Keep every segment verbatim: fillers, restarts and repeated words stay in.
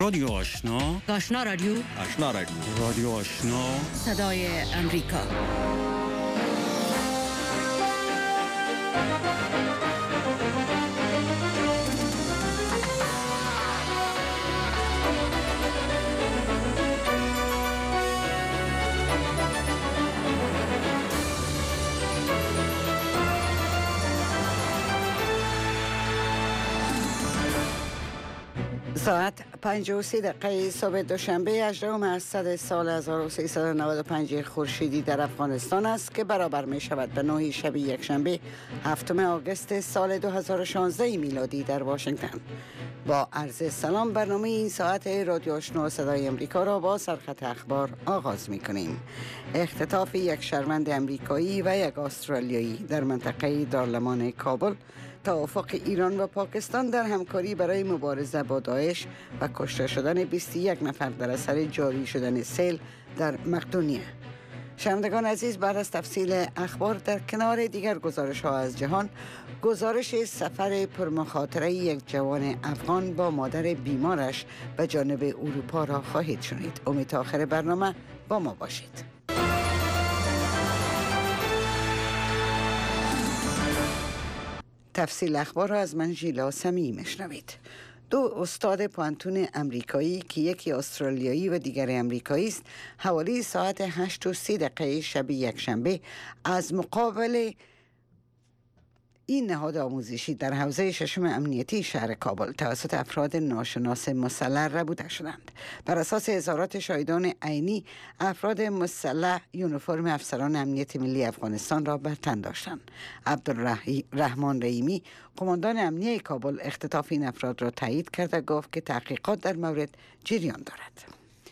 رادیو آشنا، آشنا رادیو، آشنا رادیو، رادیو آشنا، صدای امریکا. ساعت پنج و سی دقیقه صبح دوشنبه هجدهم اسفند سال هزار و سیصد و نود و پنج خورشیدی در افغانستان است که برابر می شود به نه شب یکشنبه هفتم آگوست سال دو هزار و شانزده میلادی در واشنگتن. با عرض سلام، برنامه این ساعت رادیو آشنا صدای امریکا را با سرخط اخبار آغاز می کنیم. اختطاف یک شهروند امریکایی و یک استرالیایی در منطقه دارالمان کابل، توافق ایران و پاکستان در همکاری برای مبارزه با داعش و کشته شدن بیست و یک نفر در اثر جاری شدن سیل در مقدونیه. شنوندگان عزیز، بعد از تفصیل اخبار در کنار دیگر گزارش ها از جهان، گزارش سفر پرمخاطره یک جوان افغان با مادر بیمارش به جانب اروپا را خواهید شنید. امید تا آخر برنامه با ما باشید. تفصیل اخبار را از من ژیلا سمی میشنوید. دو استاد پانتون امریکایی که یکی استرالیایی و دیگر امریکایی است، حوالی ساعت هشت و سی دقیقه شب یکشنبه از مقابل این نهاد آموزشی در حوزه ششم امنیتی شهر کابل توسط افراد ناشناس مسلح ربوده شدند. بر اساس اظهارات شاهدان عینی، افراد مسلح یونیفرم افسران امنیت ملی افغانستان را بر تن داشتند. عبدالرحمن رحیمی، قماندان امنیه کابل، اختطاف این افراد را تایید کرده گفت که تحقیقات در مورد جریان دارد.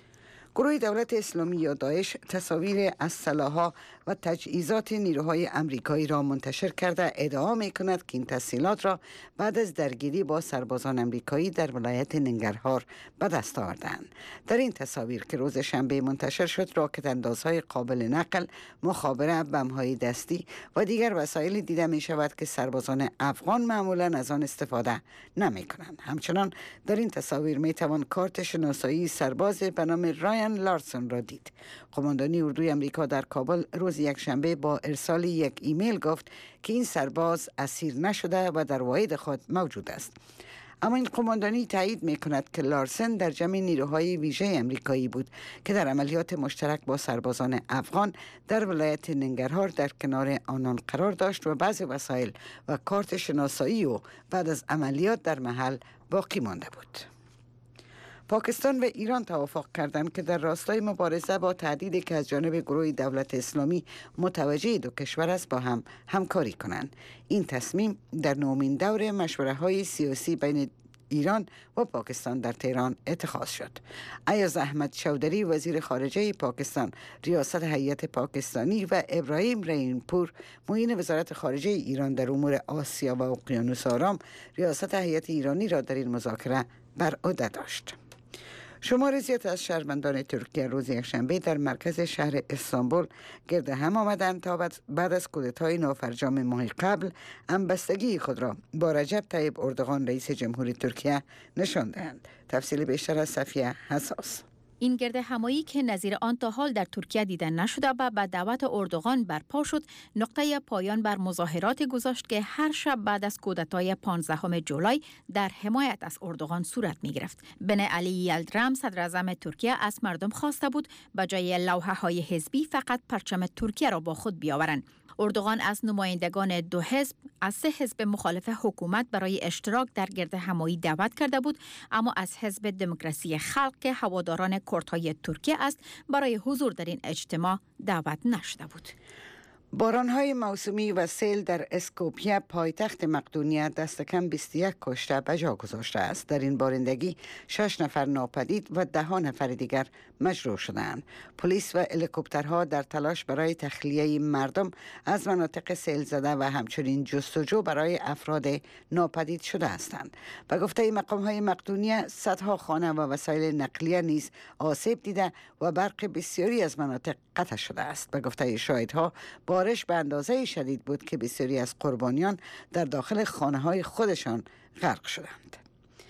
گروه دولت اسلامی یا داعش تصاویر اسلحه‌ها و تجهیزات نیروهای امریکایی را منتشر کرده ادعا می‌کند که این تسهیلات را بعد از درگیری با سربازان امریکایی در ولایت ننگرهار به دست آوردند. در این تصاویر که روز شنبه منتشر شد، راکت اندازهای قابل نقل، مخابره، بم‌های دستی و دیگر وسایلی دیده می‌شود که سربازان افغان معمولاً از آن استفاده نمی‌کنند. همچنان در این تصاویر می‌توان کارت شناسایی سرباز به نام رایان لارسون را دید. قماندانی اردوی امریکا در کابل روز یک شنبه با ارسال یک ایمیل گفت که این سرباز اسیر نشده و در واحد خود موجود است. اما این قماندانی تایید می کند که لارسن در جمع نیروهای ویژه امریکایی بود که در عملیات مشترک با سربازان افغان در ولایت ننگرهار در کنار آنان قرار داشت و بعضی وسایل و کارت شناسایی و بعد از عملیات در محل باقی مانده بود. پاکستان و ایران توافق کردند که در راستای مبارزه با تهدیدی که از جانب گروه دولت اسلامی متوجه دو کشور است با هم همکاری کنند. این تصمیم در نومین دور مشوره‌های سیاسی بین ایران و پاکستان در تهران اتخاذ شد. ایاز احمد چودری، وزیر خارجه پاکستان، ریاست هیئت پاکستانی و ابراهیم رحیم پور، معین وزارت خارجه ایران در امور آسیا و اقیانوس آرام، ریاست هیئت ایرانی را در این مذاکره بر عهده داشت. شمار زیاد از شهروندان ترکیه روز یکشنبه در مرکز شهر استانبول گرد هم آمدند تا بعد از کودتای نافرجام ماه قبل همبستگی خود را با رجب طیب اردوغان رئیس جمهوری ترکیه نشان دهند. تفصیل بیشتر از صفیه حساس. این گرد همایی که نظیر آن تا حال در ترکیه دیده نشده و به دعوت اردوغان برپا شد، نقطه پایان بر مظاهرات گذاشت که هر شب بعد از کودتای پانزدهم جولای در حمایت از اردوغان صورت می گرفت. بن علی یلدرم، صدر اعظم ترکیه، از مردم خواسته بود به جای لوحه های حزبی فقط پرچم ترکیه را با خود بیاورند. اردوغان از نمایندگان دو حزب از سه حزب مخالف حکومت برای اشتراک در گرد همایی دعوت کرده بود، اما از حزب دموکراسی خلق که هواداران کردهای ترکیه است برای حضور در این اجتماع دعوت نشده بود. باران‌های موسمی و سیل در اسکوپیه، پایتخت مقدونیه، دست کم بیست و یک کشته به جا گذاشته است. در این بارندگی شش نفر ناپدید و ده نفر دیگر مجروح شدند. پلیس و هلیکوپترها در تلاش برای تخلیه مردم از مناطق سیل زده و همچنین جستجو برای افراد ناپدید شده هستند. به گفته مقام‌های مقدونیه، صدها خانه و وسایل نقلیه نیز آسیب دیده و برق بسیاری از مناطق قطع شده است. به گفته شاهدها، بارش به اندازه شدید بود که بسیاری از قربانیان در داخل خانه‌های خودشان غرق شدند.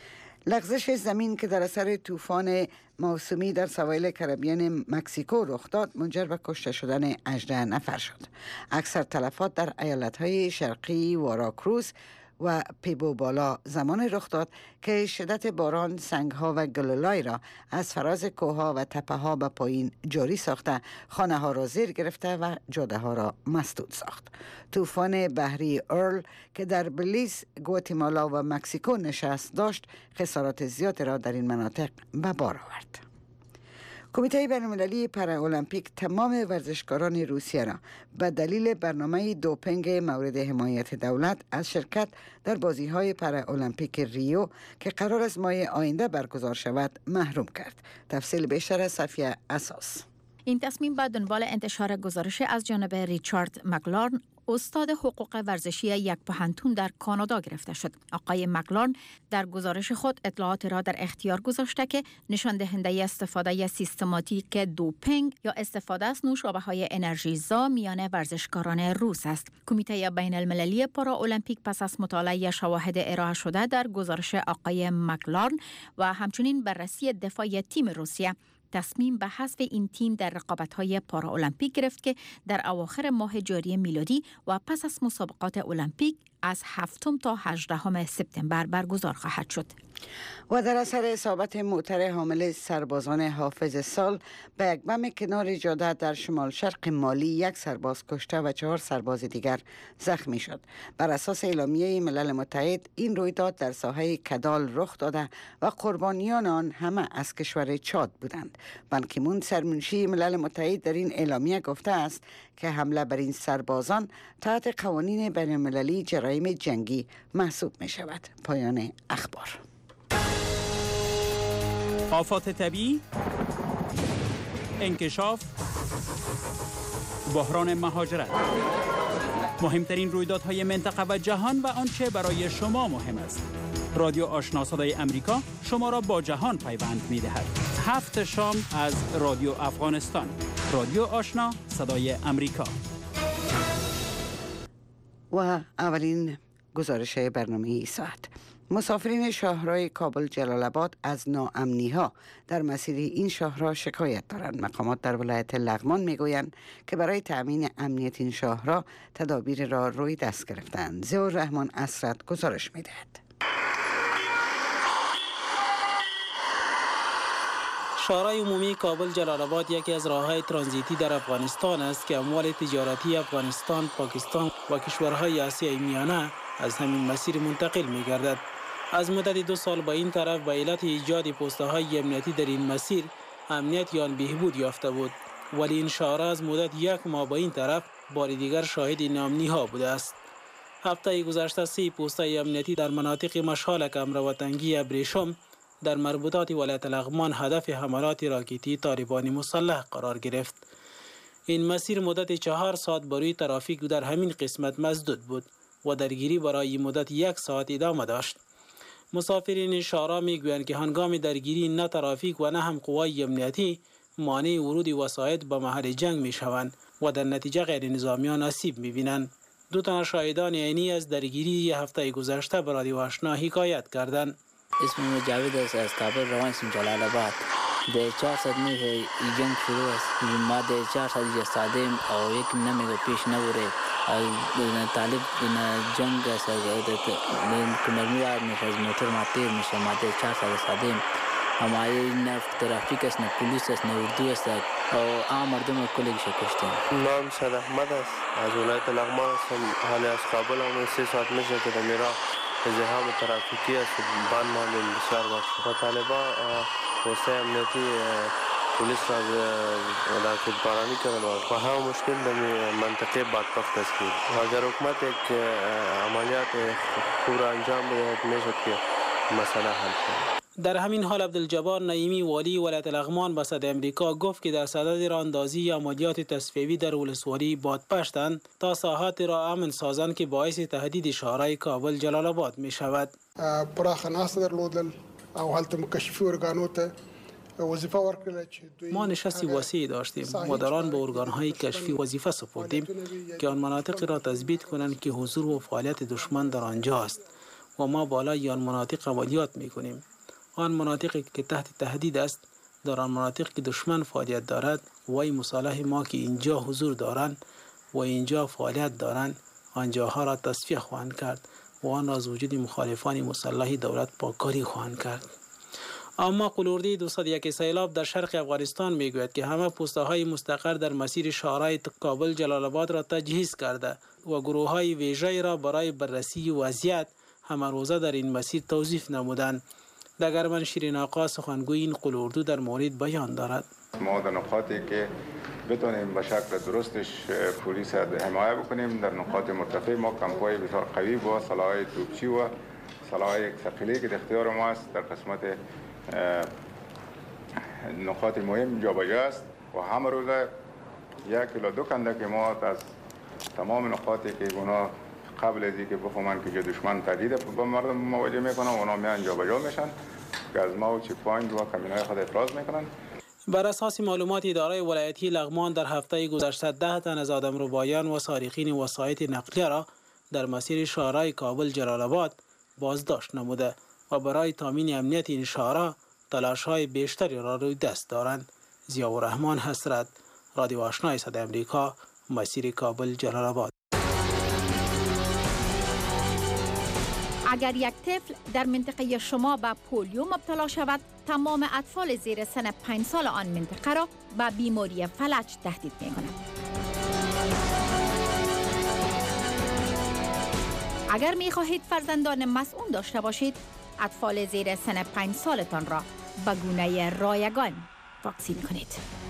لغزش زمین که در اثر طوفان موسمی در سواحل کربیان مکزیکو رخ داد منجر به کشته شدن هجده نفر شد. اکثر تلفات در ایالت‌های شرقی واراکروز و پیبو بالا زمان رخ داد که شدت باران سنگ‌ها و گلولای را از فراز کوه‌ها و تپه‌ها به پایین جاری ساخته، خانه‌ها را زیر گرفته و جاده‌ها را مسدود ساخت. طوفان بحری ارل که در بلیز، گواتیمالا و مکزیکو نشست داشت، خسارات زیاد را در این مناطق به بار آورد. کمیته بین‌المللی پارالمپیک تمام ورزشکاران روسیه را به دلیل برنامه دوپینگ مورد حمایت دولت از شرکت در بازی‌های پارالمپیک ریو که قرار است ماه آینده برگزار شود محروم کرد. تفصیل بیشتر از صفیه اساس. این تصمیم به دنبال انتشار گزارش از جانب ریچارد مکلارن، استاد حقوق ورزشی یک پوهنتون در کانادا گرفته شد. آقای مکلارن در گزارش خود اطلاعات را در اختیار گذاشته که نشان دهنده استفاده سیستماتیک دوپینگ یا استفاده از نوشابه‌های انرژیزا میان ورزشکاران روس است. کمیته بین المللی پارالمپیک پس از مطالعه شواهد ارائه شده در گزارش آقای مکلارن و همچنین بررسی دفاع تیم روسیه، تصمیم به حذف این تیم در رقابت‌های پارالمپیک گرفت که در اواخر ماه جاری میلادی و پس از مسابقات المپیک از هفتم تا هجدهم سپتامبر برگزار خواهد شد. و در اثر اصابت موتر حامل سربازان حافظ سال به یک بم کنار جاده در شمال شرق مالی، یک سرباز کشته و چهار سرباز دیگر زخمی شد. بر اساس اعلامیه ملل متحد این رویداد در ساحه کدال رخ داده و قربانیان آن همه از کشور چاد بودند. بان کی مون سرمنشی ملل متحد در این اعلامیه گفته است که حمله بر این سربازان تحت قوانین بین المللی جرایم جنگی محسوب می شود. پایان اخبار. آفات طبیعی، انکشاف، بحران مهاجرت، مهمترین رویدادهای منطقه و جهان و آنچه برای شما مهم است. رادیو آشنا صدای امریکا شما را با جهان پیوند می دهد. هفت شام از رادیو افغانستان. رادیو آشنا صدای امریکا. و اولین گزارش برنامه ساعت. مسافرین شاهراه کابل جلال آباد از ناامنی ها در مسیر این شاهراه شکایت دارند. مقامات در ولایت لغمان میگویند که برای تأمین امنیت این شاهراه تدابیر را روی دست گرفتند. ضیاء الرحمن اسرت گزارش میدهد. شاهراه عمومی کابل جلال آباد یکی از راه‌های ترانزیتی در افغانستان است که اموال تجارتی افغانستان، پاکستان و کشورهای آسیای میانه از همین مسیر منتقل می‌گردد. از مدت دو سال با این طرف به علت ایجاد پست‌های امنیتی در این مسیر امنیت آن بهبود یافته بود، ولی این شاهراه از مدت یک ماه با این طرف بار دیگر شاهد ناامنی‌ها بوده است. هفته گذشته سه پست‌های امنیتی در مناطق مشالک، امروتنگی، ابریشم در مربوطات ولایت لغمان هدف حملات راکتی طالبان مسلح قرار گرفت. این مسیر مدت چهار ساعت بروی ترافیک در همین قسمت مسدود بود و درگیری برای مدت یک ساعت ادامه داشت. مسافرین شاهراه میگویند که هنگام درگیری نه ترافیک و نه هم قوای امنیتی مانع ورود وسایط به محل جنگ میشوند و در نتیجه غیر نظامیان آسیب میبینند. دو تن شاهدان عینی از درگیری هفته گذشته به رادیو آشنا حکایت کردند. اسمم جاوید است، از کابل روان هستم جلال آباد. در چهار ساعت میشه جنگ شروع است. ما در چهار ساعت ایستادیم و یک نمیگه پیش نبوده. طالب جنگ است. کمرمی وارد میشه، از موتور ما تیر میشه. ما در چهار ساعت ایستادیم. اما نه ترافیک است، نه پلیس است، نه اردو است و عام مردم کلی کشتیم. نام سید احمد است، از ولایت لغمان هستم. حالی از کابل هم سه ساعت میشه که در میرا ازدحام ترافیکی است. بان معلوم بسیار باشه و طالبان پوسته امنیتی پلیس را راکت بارانی کردن و هم مشکل در منطقه بدبخت است که اگر حکومت یک عملیات خوب را انجام بدهد میشد که مسئله حل شد. در همین حال عبدالجبار نعیمی والی ولایت لغمان به صدای امریکا گفت که در صدد راهاندازی عملیات تصفیوی در ولسوالی بادپشتند تا ساحات را امن سازند که باعث تهدید شاهراه کابل جلال آباد می شود. پراخ ناسته درلودل او هلته مکشفی ارگانو ته وظیفه ورکړل چې ما نشستی وسیع داشتیم و در آن به ارگانهای کشفی وظیفه سپردیم که آن مناطق را تثبیت کنند که حضور و فعالیت دشمن در آنجا است و ما بالای آن مناطق عملیات می کنیم. آن مناطقی که تحت تهدید است در آن مناطق که دشمن فعالیت دارد قوای مسلح ما که اینجا حضور دارند و اینجا فعالیت دارند آنجاها را تصفیه خواهند کرد و آن را از وجود مخالفان مسلح دولت پاککاری خواهند کرد. اما قلوردی دویست و یک سیلاب در شرق افغانستان میگوید که همه پوسته‌های مستقر در مسیر شهرهای کابل جلال آباد را تجهیز کرده و گروه‌های ویژه‌ای را برای بررسی وضعیت همه روزه در این مسیر توظیف نمودند. دگرمن شیرین آقا سخنگوی این قلوردو در مورد بیان دارد. ما در نقاطی که بتونیم به شکل درستش پلیس حمایت بکنیم، در نقاط مرتفع ما کمپای بسیار قوی با سلاح‌های توپچی و سلاح‌های ثقیلی که در اختیار ما است در قسمت نقاط مهم جابجا است و همه روزه یک کیلو دو کنده که ما از تمام نقاطی که اونا قبل از اینکه بفهمن که دشمن تهدید به مردم مواجه میکنن اونا میان جابجا میشن که از ما و چیک پوینت و کمینای خود افراز میکنن. بر اساس معلومات اداره ولایتی لغمان در هفته گذشته ده تن از آدمربایان و سارقین وسایط نقلیه را در مسیر شهرهای کابل جلال آباد بازداشت نموده و برای تامین امنیت این شهرها تلاش‌های بیشتری را روی دست دارند. ضیاءالرحمن حسرت، رادیو آشنای صدای امریکا، مسیر کابل جلال آباد. اگر یک طفل در منطقه شما به پولیو مبتلا شود، تمام اطفال زیر سن پنج سال آن منطقه را به بیماری فلج تهدید می‌کند. اگر می‌خواهید فرزندان مسئول داشته باشید، اطفال زیر سن پنج سالتان را به گونه رایگان واکسین کنید.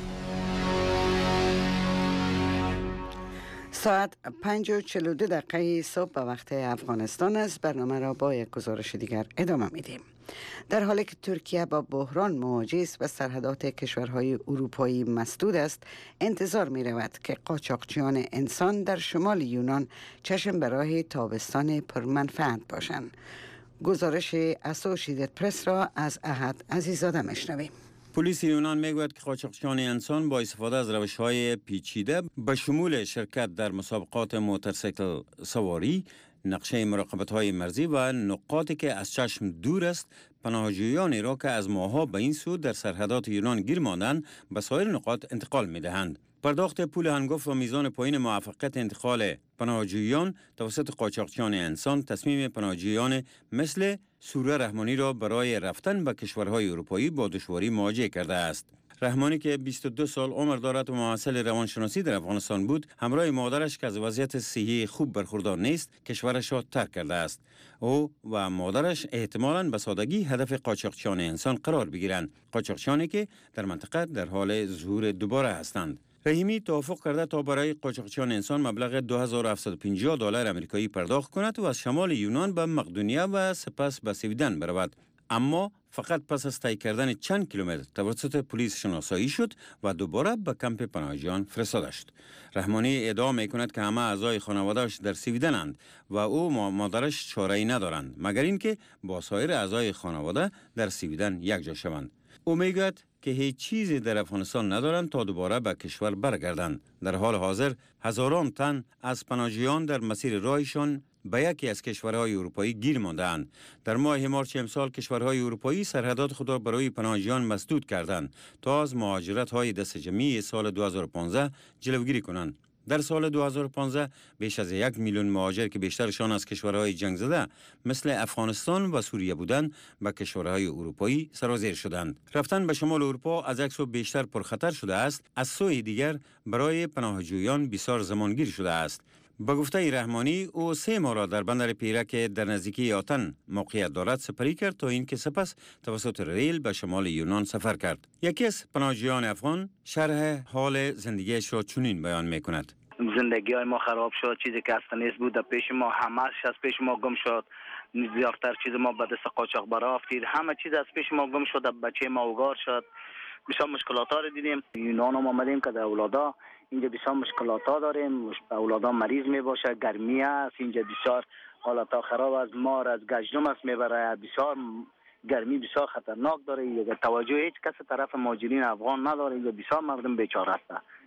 ساعت پنج و چهل و دو دقیقه صبح به وقت افغانستان است. برنامه را با یک گزارش دیگر ادامه میدیم. در حالی که ترکیه با بحران مواجه است و سرحدات کشورهای اروپایی مسدود است، انتظار می رود که قاچاقچیان انسان در شمال یونان چشم به راه تابستان پرمنفعت باشند. گزارش اسوشییتد پرس را از احد عزیزاده میشنویم. پلیس یونان میگوید که قاچاقچیان انسان با استفاده از روش‌های پیچیده به شمول شرکت در مسابقات موتورسیکل سواری، نقشه مراقبت‌های مرزی و نقاطی که از چشم دور است، پناهجویانی را که از ماه‌ها به این سو در سرحدات یونان گیر ماندند به سایر نقاط انتقال می‌دهند. پرداخت پول هنگفت و میزان پایین موفقیت انتقال پناهجویان توسط قاچاقچیان انسان تصمیم پناهجویان مثل سوره رحمانی را برای رفتن به کشورهای اروپایی با دشواری مواجه کرده است. رحمانی که بیست و دو سال عمر دارد و محصل روانشناسی در افغانستان بود، همراه مادرش که از وضعیت صحی خوب برخوردار نیست، کشورش را ترک کرده است. او و مادرش احتمالاً به سادگی هدف قاچاقچیان انسان قرار بگیرند، قاچاقچیانی که در منطقه در حال ظهور دوباره هستند. رحیمی توافق کرده تا برای قاچاقچیان انسان مبلغ دو هزار و هفتصد و پنجاه دلار آمریکایی پرداخت کند و از شمال یونان به مقدونیه و سپس به سویدن برود. اما فقط پس از طی کردن چند کیلومتر توسط پلیس شناسایی شد و دوباره به کمپ پناهجویان فرستاده شد. رحمانی ادعا می‌کند که همه اعضای خانواده‌اش در سویدن‌اند و او و مادرش چاره‌ای ندارند مگر اینکه با سایر اعضای خانواده در سویدن یکجا شوند. او میگوید که هیچ چیزی در افغانستان ندارند تا دوباره به کشور برگردند. در حال حاضر هزاران تن از پناهجویان در مسیر راهشان به یکی از کشورهای اروپایی گیر مانده‌اند. در ماه مارچ امسال کشورهای اروپایی سرحدات خود را برای پناهجویان مسدود کردند تا از مهاجرت‌های دست جمعی سال دو هزار و پانزده جلوگیری کنند. در سال دو هزار و پانزده بیش از یک میلیون مهاجر که بیشترشان از کشورهای جنگ زده مثل افغانستان و سوریه بودند به کشورهای اروپایی سرازیر شدند. رفتن به شمال اروپا از یک سو بیشتر پرخطر شده است، از سوی دیگر برای پناهجویان بسیار زمانگیر شده است. با گفته رحمانی او سه ماه را در بندر پیرک در نزدیکی آتن موقعیت دارد سپری کرد تا اینکه سپس توسط ریل به شمال یونان سفر کرد. یکی از پناهجویان افغان شرح حال زندگیش را چنین بیان می‌کند. زندگی های ما خراب شد، چیزی که اصلا نیست بود پیش ما، همه‌اش از پیش ما گم شد. زیادتر چیز ما به دست قاچاقبرا افتید، همه چیز از پیش ما گم شد، بچه ما اوگار شد. بسیار مشکلات ها رو دیدیم. یونان هم آمدیم که در اولادا اینجا بسیار مشکلات ها داریم، اولادا مریض می باشه، گرمی است اینجا، بسیار حالت ها خراب از مار از گجنم است میبره، بسیار گرمی بسیار خطرناک داره. توجه هیچ کس طرف مهاجرین افغان نداره، اینجا بسیار مردم بیچاره است.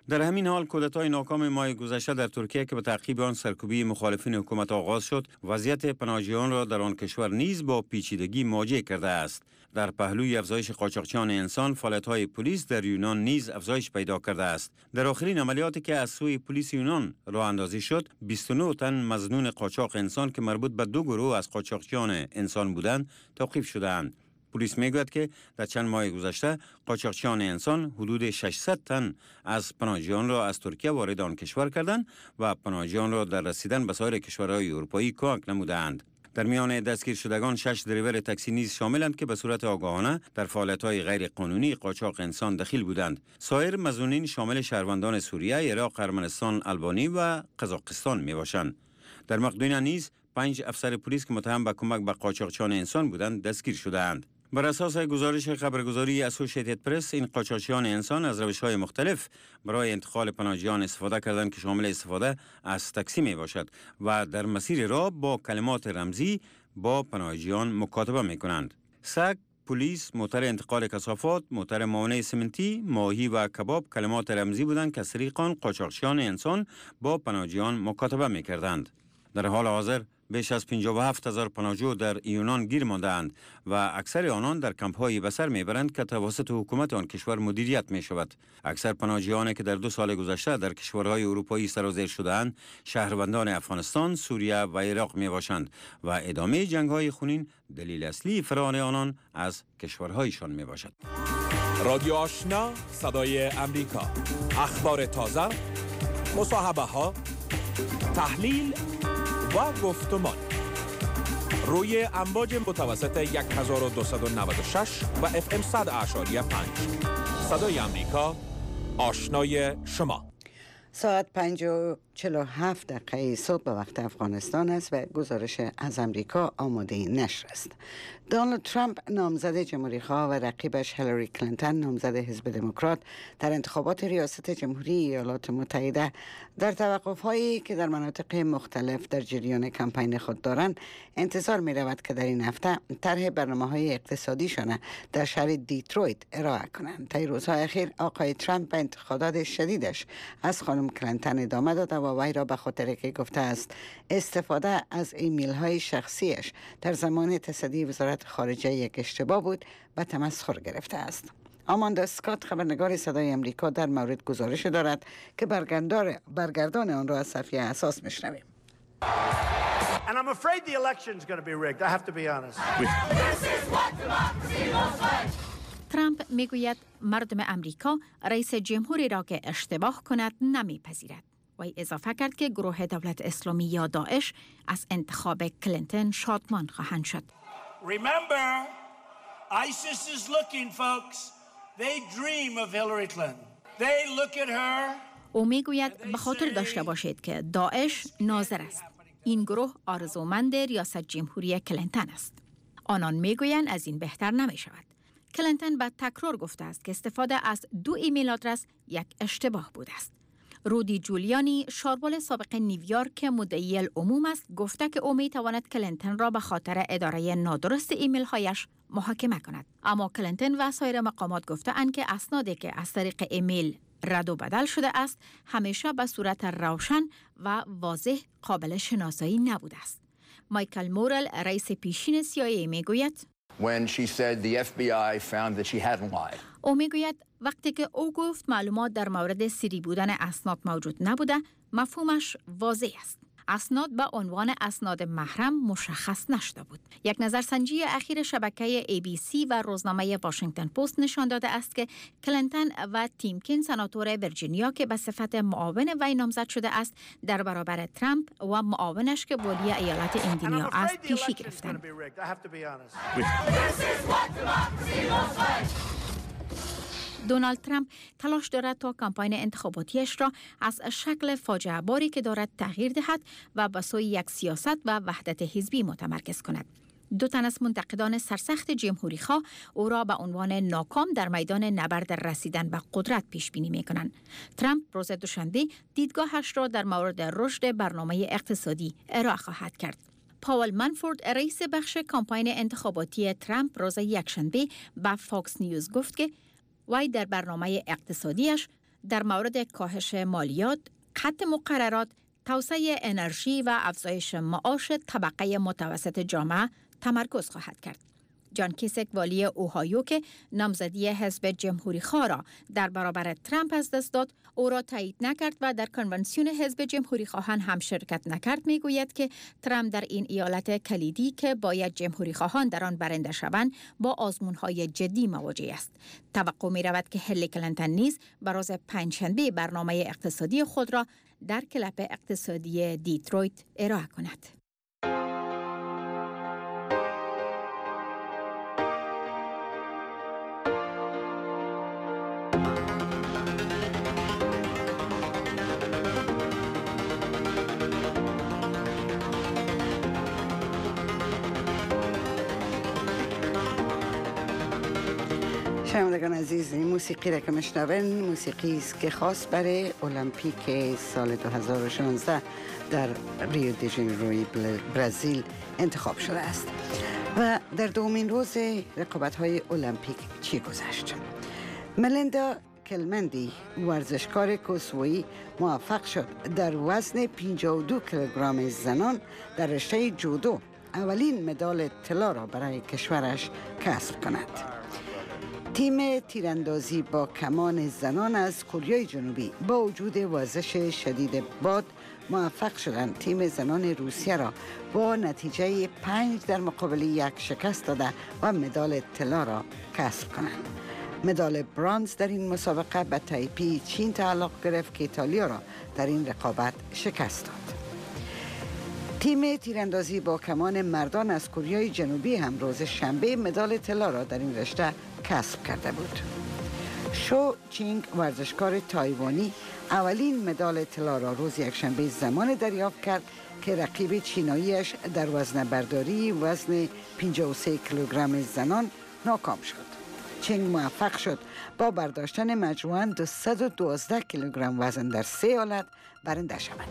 در همین حال کودتای ناکام ماه گذشته در ترکیه که به تعقیب آن سرکوبی مخالفین حکومت آغاز شد، وضعیت پناهجویان را در آن کشور نیز با پیچیدگی مواجه کرده است. در پهلوی افزایش قاچاقچیان انسان، فعالیت‌های پلیس در یونان نیز افزایش پیدا کرده است. در آخرین عملیاتی که از سوی پلیس یونان راه اندازی شد، بیست و نه تن مظنون قاچاق انسان که مربوط به دو گروه از قاچاقچیان انسان بودند، توقیف شده‌اند. پلیس میگوید که در چند ماه گذشته قاچاقچیان انسان حدود ششصد تن از پناهجویان را از ترکیه وارد آن کشور کردند و پناهجویان را در رسیدن به سایر کشورهای اروپایی کمک نمودند. در میان دستگیر شدگان شش دریور تاکسی نیز شاملند که به صورت آگاهانه در فعالیت‌های غیر قانونی قاچاق انسان دخیل بودند. سایر مظنونین شامل شهروندان سوریه، عراق، ارمنستان، آلبانی و قزاقستان میباشند. در مقدونیه نیز پنج افسر پلیس که متهم به کمک به قاچاقچیان انسان بودند دستگیر شده‌اند. بر اساس گزارش خبرگزاری اسوسییتد پرس، این قاچاقچیان انسان از روش‌های مختلف برای انتقال پناهجویان استفاده کردند که شامل استفاده از تاکسی می باشد و در مسیر راه با کلمات رمزی با پناهجویان مکاتبه می کنند. سگ، پلیس، موتر انتقال کثافات، موتر معاینه سمنتی، ماهی و کباب کلمات رمزی بودند که از طریق آن قاچاقچیان انسان با پناهجویان مکاتبه می کردند. در حال حاضر بیش از پنجاه و هفت هزار پناهجو در یونان گیر مانده‌اند و اکثر آنان در کمپ‌هایی به سر میبرند که توسط حکومت آن کشور مدیریت می شود. اکثر پناهجویانی که در دو سال گذشته در کشورهای اروپایی سرازیر شده‌اند، شهروندان افغانستان، سوریه و عراق می باشند و ادامه جنگ‌های خونین دلیل اصلی فرار آنان از کشورهایشان می باشد. رادیو آشنا، صدای امریکا. اخبار تازه، مصاحبه‌ها، تحلیل و گفتمان روی امواج متوسط هزار و دویست و نود و شش و اف ام صد اعشاری پنج. صدای امریکا، آشنای شما. ساعت پنج و چهل و هفت دقیقه صبح به وقت افغانستان است و گزارش از امریکا آماده نشر است. دونالد ترامپ نامزد جمهوری‌خواه و رقیبش هیلاری کلینتون نامزد حزب دموکرات در انتخابات ریاست جمهوری ایالات متحده در توقف‌هایی که در مناطق مختلف در جریان کمپین خود دارند انتظار می‌رود که در این هفته طرح برنامه‌های اقتصادیشان در شهر دیترویت ارائه کنند. در روزهای اخیر آقای ترامپ به انتقادات شدیدش از خانم کلینتون ادامه داده و وی را به خاطر که گفته است استفاده از ایمیل‌های شخصیش در زمان تصدی وزارت خارجه یک اشتباه بود و تمسخر گرفته است. آماندا اسکات خبرنگار صدای امریکا در مورد گزارش دارد که برگردان برگردان آن را از صفحه اساس میشنویم. And I'm afraid the election's going to be rigged. I have to be honest. ترامپ میگوید مردم امریکا رئیس جمهوری را که اشتباه کند نمیپذیرد. وی اضافه کرد که گروه دولت اسلامی یا داعش از انتخاب کلینتون شادمان خواهند شد. Remember, ISIS is looking, folks. They dream of Hillary Clinton. They look at her. او میگوید به خاطر داشته باشید که داعش ناظر است. این گروه آرزومند ریاست جمهوری کلینتون است. آنان میگویند از این بهتر نمی شود. کلینتون به تکرار گفته است که استفاده از دو ایمیل آدرس یک اشتباه بوده است. رودی جولیانی، شاربال سابق نیویورک که مدعی العموم است، گفته که او می تواند کلینتون را به خاطر اداره نادرست ایمیل هایش محاکمه کند. اما کلینتون و سایر مقامات گفته اند که اسنادی که از طریق ایمیل رد و بدل شده است همیشه به صورت روشن و واضح قابل شناسایی نبوده است. مایکل مورل، رئیس پیشین سی آی ای می گوید When she said the اف بی آی found that she hadn't lied. او میگوید وقتی که او گفت معلومات در مورد سری بودن اسناد موجود نبوده، مفهومش واضح است. اسناد به عنوان اسناد محرم مشخص نشده بود. یک نظرسنجی اخیر شبکه ای بی سی و روزنامه واشنگتن پست نشان داده است که کلینتون و تیمکین، سناتور ویرجینیا که به صفت معاون وی نامزد شده است، در برابر ترامپ و معاونش که ولی ایالت ایندیانا است پیشی گرفتند. دونالد ترامپ تلاش دارد تا کمپاین انتخاباتیش را از شکل فاجعه باری که دارد تغییر دهد و به سوی یک سیاست و وحدت حزبی متمرکز کند. دو تن از منتقدان سرسخت جمهوری‌خواه او را به عنوان ناکام در میدان نبرد رسیدن به قدرت پیش بینی می‌کنند. ترامپ روز دوشنبه دیدگاهش را در مورد رشد برنامه اقتصادی ارائه خواهد کرد. پاول منفورد، رئیس بخش کمپاین انتخاباتی ترامپ، روز یکشنبه به فاکس نیوز گفت که وی در برنامه اقتصادیش در مورد کاهش مالیات، قطع مقررات، توسعه انرژی و افزایش معاش طبقه متوسط جامعه تمرکز خواهد کرد. جان کیسک والی اوهایو که نامزدی حزب جمهوری خواه را در برابر ترامپ از دست داد، او را تایید نکرد و در کنونسیون حزب جمهوری خواهان هم شرکت نکرد. میگوید که ترامپ در این ایالت کلیدی که باید جمهوری خواهان در آن برنده شوند با آزمون‌های جدی مواجه است. توقع می رود که هیلاری کلینتون نیز بر روز پنجشنبه برنامه اقتصادی خود را در کلپ اقتصادی دیترویت ارائه کند. شنوندگان عزیز، این موسیقی را که میشنوین موسیقی است که خاص برای المپیک سال دو هزار و شانزده در ریو دی ژانیروی برزیل انتخاب شده است. و در دومین روز رقابت‌های المپیک چی گذشت؟ ملیندا کلمندی، ورزشکار کوسوویی، موفق شد در وزن پنجاه و دو کیلوگرم زنان در رشته جودو اولین مدال طلا را برای کشورش کسب کند. تیم تیراندازی با کمان زنان از کره جنوبی با وجود وزش شدید باد موفق شدند تیم زنان روسیه را با نتیجه پنج در مقابل یک شکست داده و مدال طلا را کسب کنند. مدال برنز در این مسابقه به تایپی چین تعلق گرفت که ایتالیا را در این رقابت شکست داد. تیم تیراندازی با کمان مردان از کره جنوبی هم روز شنبه مدال طلا را در این رشته کسب کرده بود. شو چینگ، ورزشکار تایوانی، اولین مدال طلا را روز یکشنبه زمان دریافت کرد که رقیب چیناییش در وزن برداری وزن پنجاه و سه کیلوگرم زنان ناکام شد. چینگ موفق شد با برداشتن مجموعاً دویست و دوازده کیلوگرم وزن در سه حالت برنده شود.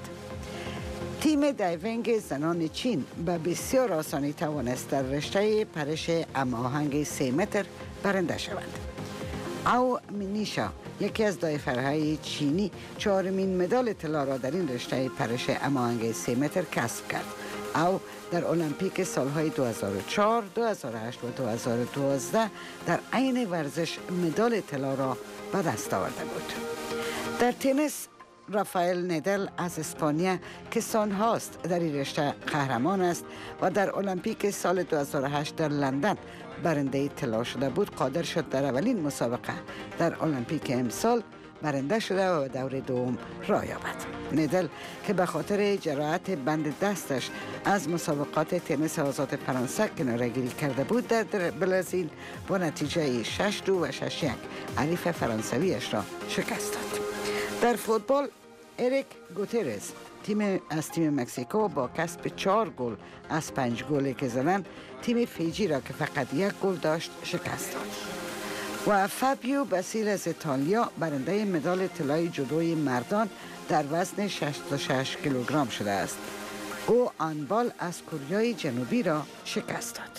تیم دایوینگ زنان چین به بسیار آسانی توانست در رشته پرش هماهنگ سه متر برنده شوند. او مینیشا، یکی از دایورهای چینی، چهارمین مدال طلا را در این رشته پرش هماهنگ سه متر کسب کرد. او در المپیک سالهای دو هزار و چهار، دو هزار و هشت و دو هزار و دوازده در عین ورزش مدال طلا را به دست آورده بود. در تنیس، رافائل ندل از اسپانیا که سالهاست در این رشته قهرمان است و در المپیک سال دو هزار و هشت در لندن برنده طلا شده بود، قادر شد در اولین مسابقه در المپیک امسال برنده شده و دور دوم راه یابد. ندل که به خاطر جراحت بند دستش از مسابقات تنیس آزاد فرانسه کناره‌گیری کرده بود، در برزیل با نتیجه شش دو و شش یک حریف فرانسویش را شکست داد. در فوتبال، اریک گوترز تیم از تیم مکزیکو با کسب چهار گل از پنج گلی که زدند تیم فیجی را که فقط یک گل داشت شکست داد. و فابیو باسیل از ایتالیا برنده مدال طلای جودوی مردان در وزن شصت و شش کیلوگرم شده است. او آنبال از کره جنوبی را شکست داد.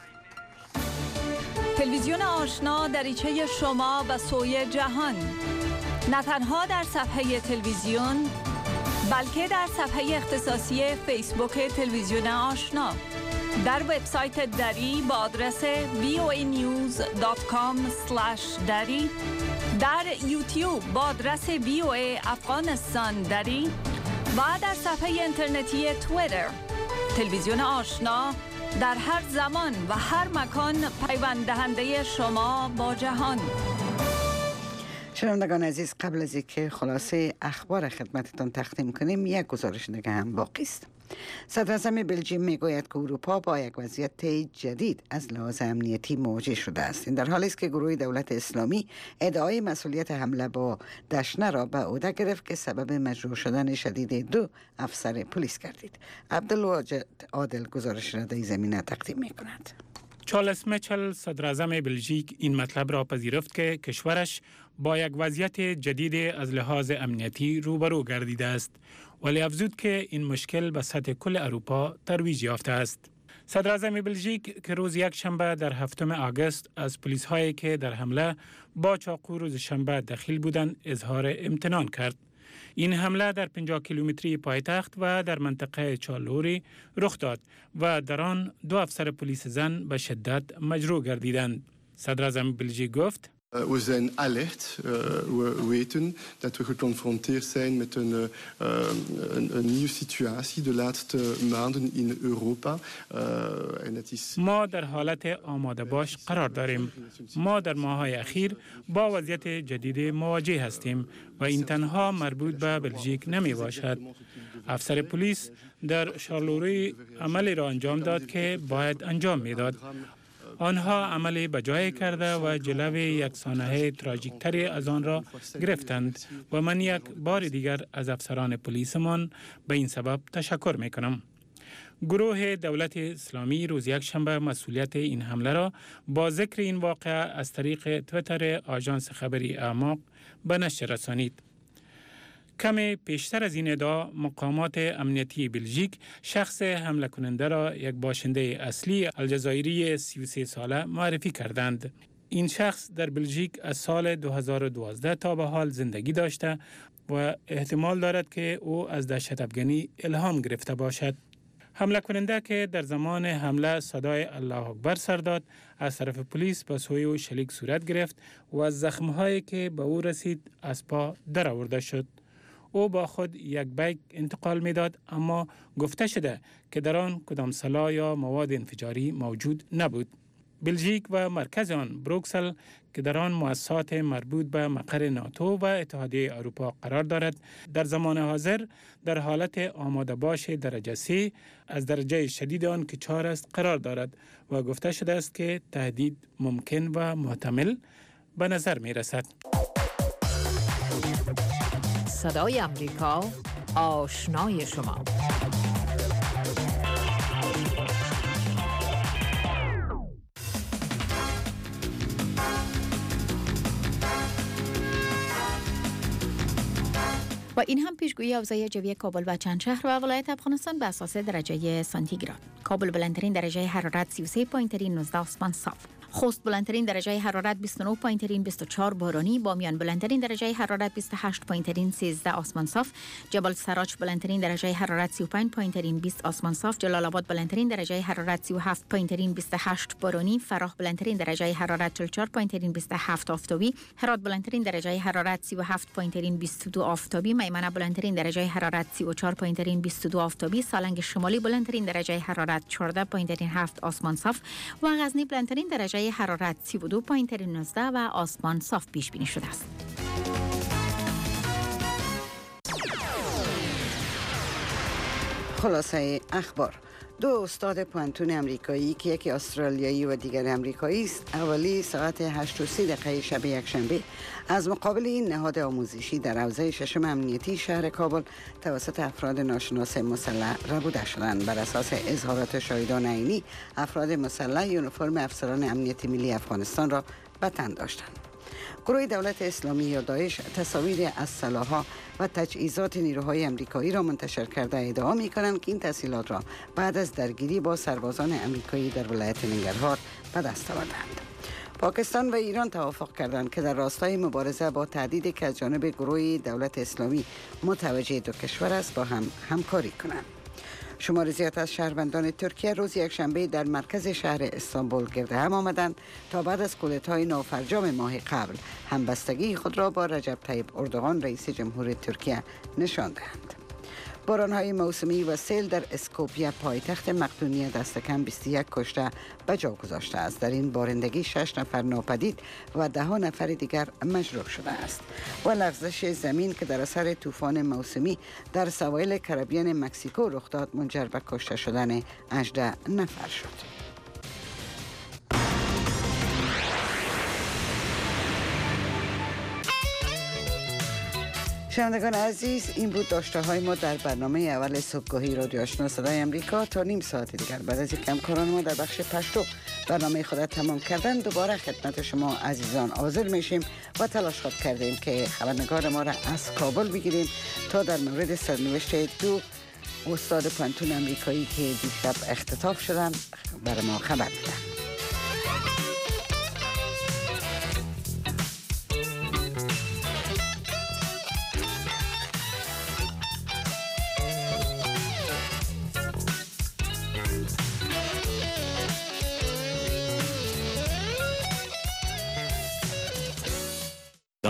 تلویزیون آشنا دریچه شما به سوی جهان، نه تنها در صفحه تلویزیون بلکه در صفحه اختصاصی فیسبوک تلویزیون آشنا، در وبسایت دری با آدرس وی او ای نیوز دات کام اسلش دری، در یوتیوب با آدرس وی او ای افغانستان دری و در صفحه اینترنتی توییتر. تلویزیون آشنا در هر زمان و هر مکان پیوند دهنده شما با جهان. شنوندگان عزیز، قبل از اینکه خلاصه اخبار خدمتتان تقدیم کنیم، یک گزارش دیگه هم باقی است. صدر اعظم بلژیم میگوید که اروپا با یک وضعیت جدید از لحاظ امنیتی مواجه شده است. این در حالی است که گروه دولت اسلامی ادعای مسئولیت حمله با دشنه را به عهده گرفت که سبب مجروح شدن شدید دو افسر پلیس گردید. عبدالواجد عادل گزارش را در زمینه تقدیم میکند. چارلز میچل صدر اعظم بلژیک این مطلب را پذیرفت که کشورش با یک وضعیت جدید از لحاظ امنیتی روبرو گردیده است، ولی افزود که این مشکل به سطح کل اروپا ترویج یافته است. صدر اعظم بلژیک که روز یک شنبه در هفتم آگوست از پلیس هایی که در حمله با چاقو روز شنبه دخیل بودند اظهار امتنان کرد. این حمله در پنجاه کیلومتری پایتخت و در منطقه چارلوری رخ داد و در آن دو افسر پلیس زن به شدت مجروح گردیدند. صدر اعظم بلژیک گفت: We zijn alert. Uh, we weten dat we geconfronteerd zijn met een, uh, een, een nieuwe situatie de laatste maanden in Europa. Uh, en het is... ما در حالت آماده باش قرار داریم. ما در ماه‌های اخیر با وضعیت جدید مواجه هستیم و این تنها مربوط به بلژیک نمی باشد. افسر پلیس در شارلوری عملی را انجام داد که باید انجام میداد. آنها عملی بجای کرده و جلوی یک سانحه تراژیکتری از آن را گرفتند و من یک بار دیگر از افسران پلیسمان به این سبب تشکر می کنم. گروه دولت اسلامی روز یک شنبه مسئولیت این حمله را با ذکر این واقعه از طریق تویتر آژانس خبری اعماق به نشر رسانید. کمی پیشتر از این ادعا مقامات امنیتی بلژیک شخص حمله کننده را یک باشنده اصلی الجزایری سی و سه ساله معرفی کردند. این شخص در بلژیک از سال دو هزار و دوازده تا به حال زندگی داشته و احتمال دارد که او از دهشت افغانی الهام گرفته باشد. حمله کننده که در زمان حمله صدای الله اکبر سر داد از طرف پلیس به سوی او شلیک صورت گرفت و از زخم‌هایی که به او رسید از پا درآورده شد. او با خود یک بیک انتقال می‌داد، اما گفته شده که در آن کدام سلاح یا مواد انفجاری موجود نبود. بلژیک و مرکز آن بروکسل که در آن مؤسسات مربوط به مقر ناتو و اتحادیه اروپا قرار دارد، در زمان حاضر در حالت آماده باش درجه سه از درجه شدید آن که چهار است قرار دارد و گفته شده است که تهدید ممکن و محتمل به نظر می رسد. صدای امریکا، آشنای شما. و این هم پیشگویی اوضاع جوی کابل و چند شهر و ولایت افغانستان به اساس درجه سانتیگراد. کابل بلندترین درجه حرارت سی و سه و نه آسمان صاف. خوست بلندترین درجه حرارت بیست و نه و بیست و چهار بارانی، بامیان بلندترین درجه حرارت بیست و هشت و سیزده آسمان صاف، جبل سراج بلندترین درجه حرارت سی و پنج و بیست آسمان صاف، جلال آباد بلندترین درجه حرارت سی و هفت و بیست و هشت بارانی، فراه بلندترین درجه حرارت چهل و چهار و بیست و هفت آفتابی، هرات بلندترین درجه حرارت سی و هفت و بیست و دو آفتابی، میمنه بلندترین درجه حرارت سی و چهار و بیست و دو آفتابی، سالنگ شمالی بلندترین درجه حرارت چهارده و هفت آسمان صاف و غزنی بلندترین درجه حرارت سی و دو و نوزده و آسمان صاف پیش بینی شده است. خلاصه اخبار: دو استاد پانتون امریکایی که یکی استرالیایی و دیگر امریکایی است، اولی ساعت هشت و سی دقیقه شب یکشنبه از مقابل این نهاد آموزشی در حوزه ششم امنیتی شهر کابل توسط افراد ناشناس مسلح ربوده شدند. بر اساس اظهارات شاهدان عینی، افراد مسلح یونیفرم افسران امنیت ملی افغانستان را به تن داشتند. گروه دولت اسلامی یا داعش تصاویر از سلاح‌ها و تجهیزات نیروهای امریکایی را منتشر کرده ادعا می‌کنند که این تسهیلات را بعد از درگیری با سربازان امریکایی در ولایت ننگرهار به دست آوردند. پاکستان و ایران توافق کردند که در راستای مبارزه با تهدیدی که از جانب گروه دولت اسلامی متوجه دو کشور است با هم همکاری کنند. شمار زیاد از شهروندان ترکیه روز یکشنبه در مرکز شهر استانبول گرد هم آمدند تا بعد از کودتای نافرجام ماه قبل همبستگی خود را با رجب طیب اردوغان رئیس جمهور ترکیه نشان دهند. بارانهای موسمی و سیل در اسکوپیه پایتخت مقدونیه دست کم بیست و یک کشته به جا گذاشته است. در این بارندگی شش نفر ناپدید و ده نفر دیگر مجروح شده است. و لغزش زمین که در اثر طوفان موسمی در سواحل کربیان مکزیکو رخ داد منجر به کشته شدن هجده نفر شد. شنوندگان عزیز، این بود داشته های ما در برنامه اول صبحگاهی رادیو آشنا صدای امریکا. تا نیم ساعت دیگر بعد از یک همکاران ما در بخش پشتو برنامه خود تمام کردن دوباره خدمت شما عزیزان حاضر میشیم و تلاش خود کردیم که خبرنگار ما را از کابل بگیریم تا در مورد سرنوشت دو استاد پانتون امریکایی که دیشب اختطاف شدن برای ما خبر میدن.